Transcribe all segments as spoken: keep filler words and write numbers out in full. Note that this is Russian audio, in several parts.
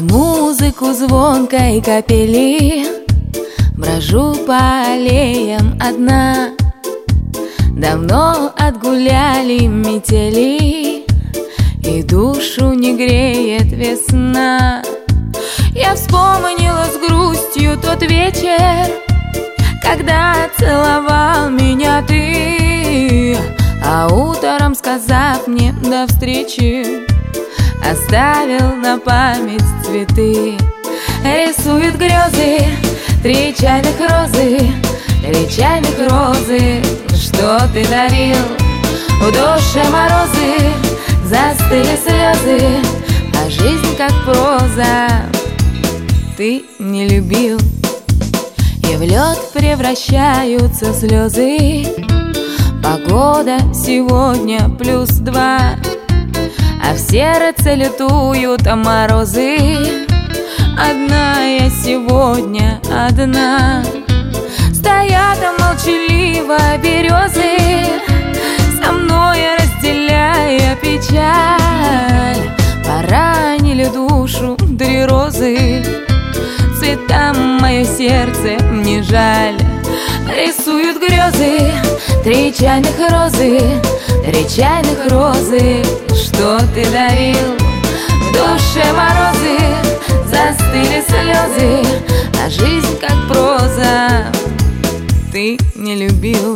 Под музыку звонкой капели брожу по аллеям одна. Давно отгуляли метели, и душу не греет весна. Я вспомнила с грустью тот вечер, когда целовал меня ты, а утром, сказав мне до встречи, оставил на память цветы. Рисуют грезы три чайных розы, три чайных розы, что ты дарил. В душе морозы, застыли слезы, а жизнь как проза ты не любил. И в лед превращаются слезы. Погода сегодня плюс два, а в сердце лютуют морозы. Одна я сегодня одна. Стоят молчаливо березы, со мной разделяя печаль. Поранили душу три розы, цветам мое сердце не жаль. Рисуют грезы три чайных розы, три чайных розы, что ты дарил. В душе морозы, застыли слезы, а жизнь как проза ты не любил.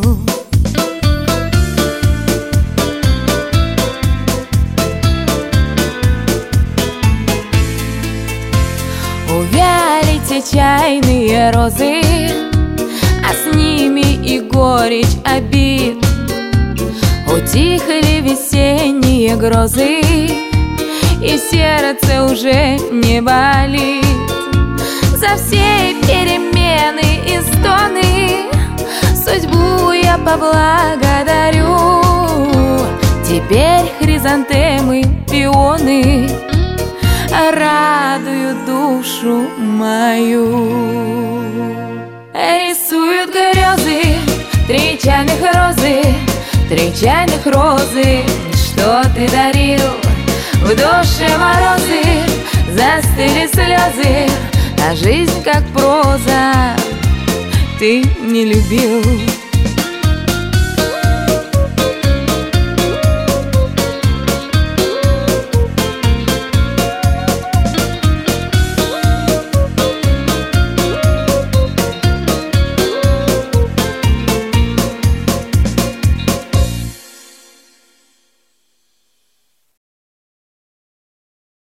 Увяли те чайные розы, а с ними и горечь обид. Утихли весенние грозы, и сердце уже не болит. За все перемены и стоны судьбу я поблагодарю. Теперь хризантемы, пионы радуют душу мою. Рисуют грезы три чайных розы, три чайных розы, что ты дарил. В душе морозы, застыли слезы, а жизнь как проза ты не любил.